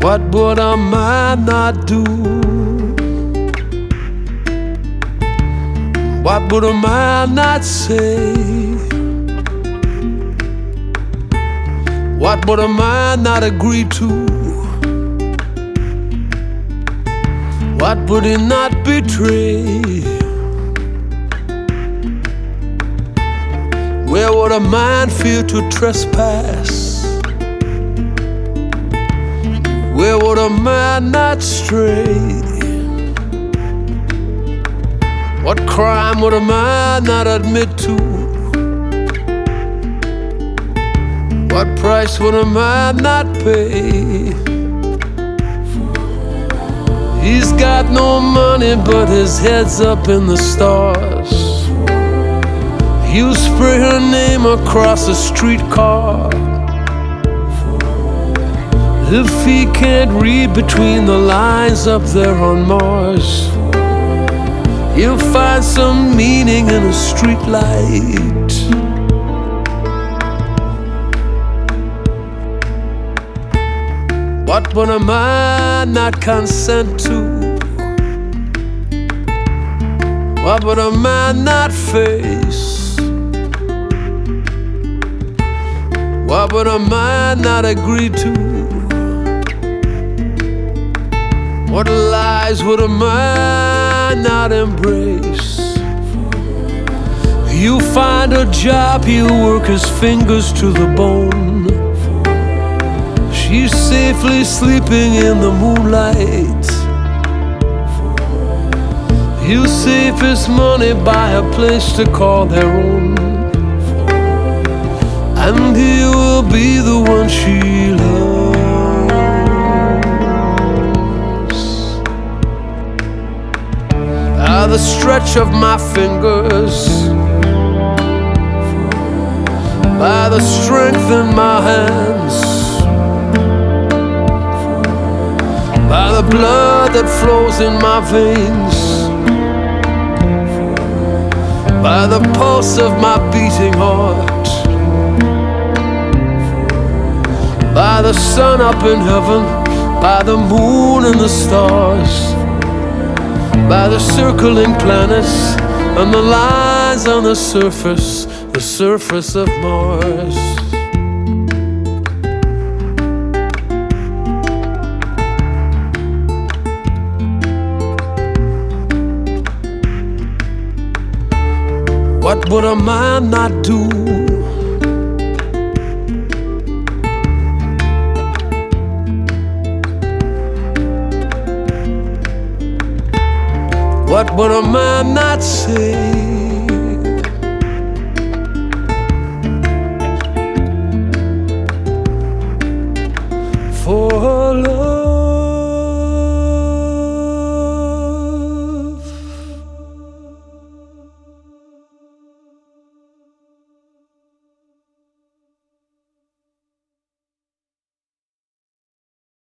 What would a man not do? What would a man not say? What would a man not agree to? What would he not betray? Where would a man fear to trespass? Where would a man not stray? What crime would a man not admit to? What price would a man not pay? He's got no money, but his head's up in the stars. You spray her name across a streetcar. If he can't read between the lines up there on Mars, he'll find some meaning in a street light. What would a man not consent to? What would a man not face? What would a man not agree to? What lies would a man not embrace? You find a job, he'll work his fingers to the bone. She's safely sleeping in the moonlight. He'll save his money, buy a place to call their own, and he will be the one she loves. By the stretch of my fingers, by the strength in my hands, by the blood that flows in my veins, by the pulse of my beating heart, by the sun up in heaven, by the moon and the stars, by the circling planets and the lines on the surface of Mars. What would a man not do? What would a man not say?